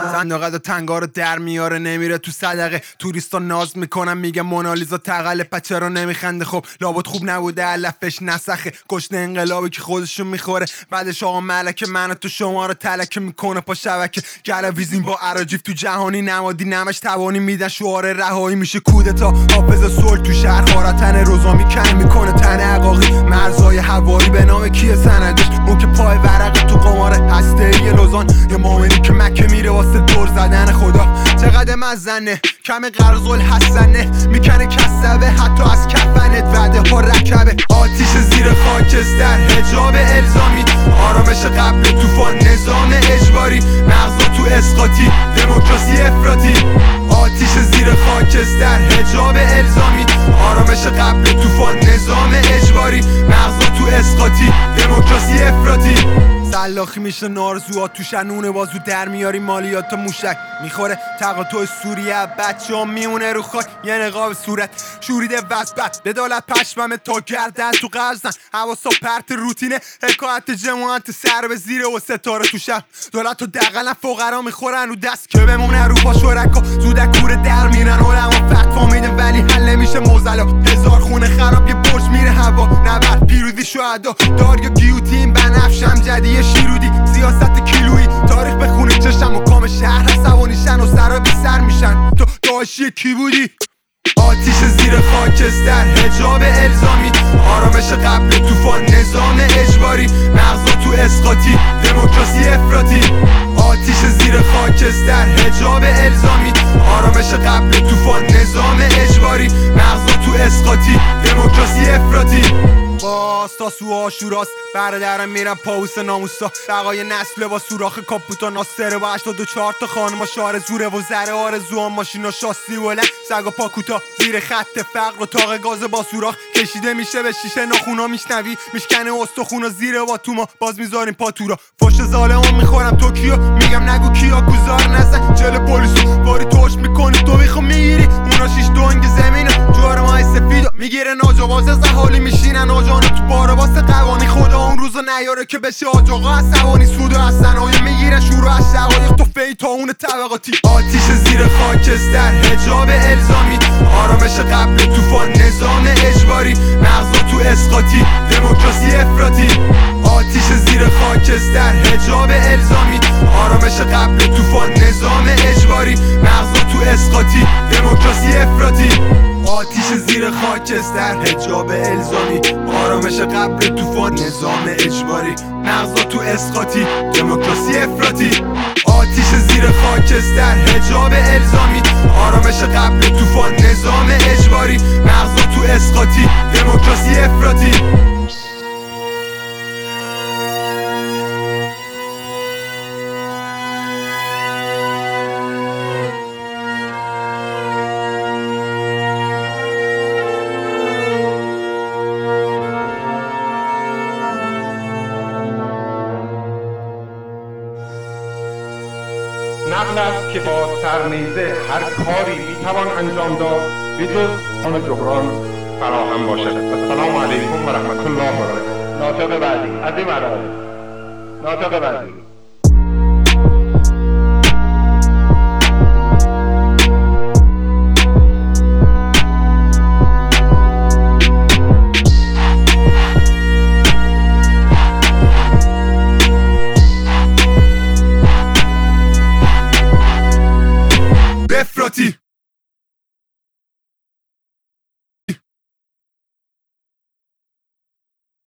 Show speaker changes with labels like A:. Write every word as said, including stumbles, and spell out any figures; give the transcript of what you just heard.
A: صندوق تنگا رو در میاره نمیره تو صدقه. توریستا ناز میکنن میگه مونالیزا تقله، پچه رو نمیخنده. خب لابد خوب نبوده علفش نسخه. گشنه انقلابی که خودشون میخوره. بعدش آقا ملکه من تو شما رو تلکه میکنه پا شبکه. گلویزین با اراجیف تو جهانی نمادی نمش توانی میدن شعار رهایی میشه کودتا. حافظ صلح تو شهر خارتن روزامی کن میکنه تن عقاقی. مرزای هوایی به نام کیه سندش اون که پای ورق تو قمار هسته‌ای لوزان. یه مومنی که مکه میره واسه دور زدن خدا. چقدر مزنه کم قرض الحسنه میکنه کسبه حتی از کفنت وعده ها رکبه. آتیش زیر خاکستر حجاب الزامی. آرامش قبل طوفان نظام اجباری. مغزا تو اسقاطی دموکراسی افراطی. آتیش زیر خاکستر حجاب الزامی. آرامش قبل طوفان نظام اجباری. مغزا تو اسقاطی دموکراسی افراطی. سلاخی میشه نارزوها تو شنونه بازو در میاری. مالیات موشک میخوره تقاطع سوریه. بچه ها میمونه رو خاک یه نقاب صورت شوریده وزبت. بدالت پشممه تا گردن تو قرزن. حواسا پرت روتینه حکایت جماعت سر به زیره و ستاره تو شب. دولت و دقلن فقرا میخورن رو دست که بمونه رو پا شرکا. زودک کوره در میرن علما فتوا میدن ولی حل نمیشه موزلا. هزار خونه خراب یه برج میره هوا. نبرد پیروزی شهدا دار یا گیوتین بنفشم جدی شیرودی. سیاست کیلویی تاریخ بخونه چشم و کام شهر عصبانیشن و سرا بی سر میشن. تو داشی کی بودی؟ آتیش زیر خاکستر حجاب الزامی. آرامش قبل طوفان نظام اجباری. مغزا تو اسقاطی دموکراسی افراطی. آتیش زیر خاکستر حجاب الزامی. آرامش قبل طوفان نظام اجباری. مغزا تو اسقاطی دموکراسی افراطی. باز تا سو آشوراست برادرم میرم پاوس ناموسا. بقای نسل با سوراخ کاپوتا ناصره با هشتاد و چهار تا خانما شعار زوره و زره آرزوان ماشینا شاسی بلند سگ و پاکوتا زیر خط فقر و تاق گاز با سوراخ کشیده میشه به شیشه ناخونا. میشنوی میشکنه استخونا زیر با تو ما باز میذاریم پاتورا. فش ظالمون میخورم توکیو میگم نگو کیا گذار نزن. جل پلیسو باری توش میکنی تو میخو میگیری اونا شیش دونگ زمینه. جوار مای سفیدو میگیره ناجواز زحالی میشینن آجانا تو بارا واسه قوانی. خدا اون روزو نیاره که بشه آجاقا عصبانی. سود و از صنایع میگیرن شروع از شقایق تو فی تا اون طبقاتی. آتیش زیر خاکستر حجاب الزامی. آرامش قبل طوفان نظام اجباری. مغزا تو اسقاطی دموکراسی افراطی. آتیش زیر خاکستر حجاب الزامی. آرامش قبل طوفان نظام اجباری. مغزا تو اسقاطی دموکراسی افراطی. آتیش زیر خاکستر حجاب الزامی. آرامش قبل طوفان نظام اجباری. مغزا تو اسقاطی دموکراسی افراطی. آتیش زیر خاکستر حجاب الزامی. آرامش قبل طوفان نظام اجباری. مغزا تو اسقاطی دموکراسی افراطی.
B: نقل است که با سرنیزه هر کاری میتوان انجام داد به جز آن جبران فراهم باشد. السلام علیکم و رحمت الله و برکاته. ناطق بعدی از این مدارس. ناطق بعدی.
A: افراطی